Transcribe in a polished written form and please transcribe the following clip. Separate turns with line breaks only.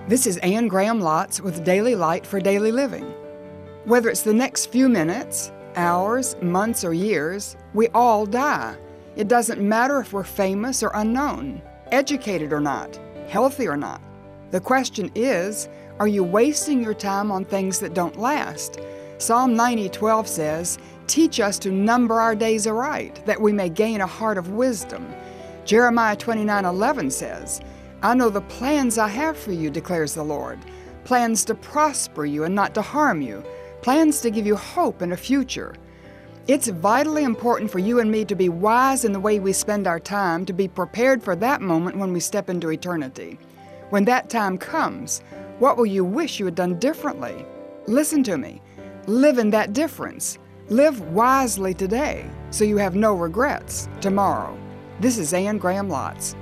This is Anne Graham Lotz with Daily Light for Daily Living. Whether it's the next few minutes, hours, months, or years, we all die. It doesn't matter if we're famous or unknown, educated or not, healthy or not. The question is, are you wasting your time on things that don't last? Psalm 90:12 says, "Teach us to number our days aright, that we may gain a heart of wisdom." Jeremiah 29:11 says, "I know the plans I have for you, declares the Lord, plans to prosper you and not to harm you, plans to give you hope and a future." It's vitally important for you and me to be wise in the way we spend our time, to be prepared for that moment when we step into eternity. When that time comes, what will you wish you had done differently? Listen to me. Live in that difference. Live wisely today so you have no regrets tomorrow. This is Anne Graham Lotz.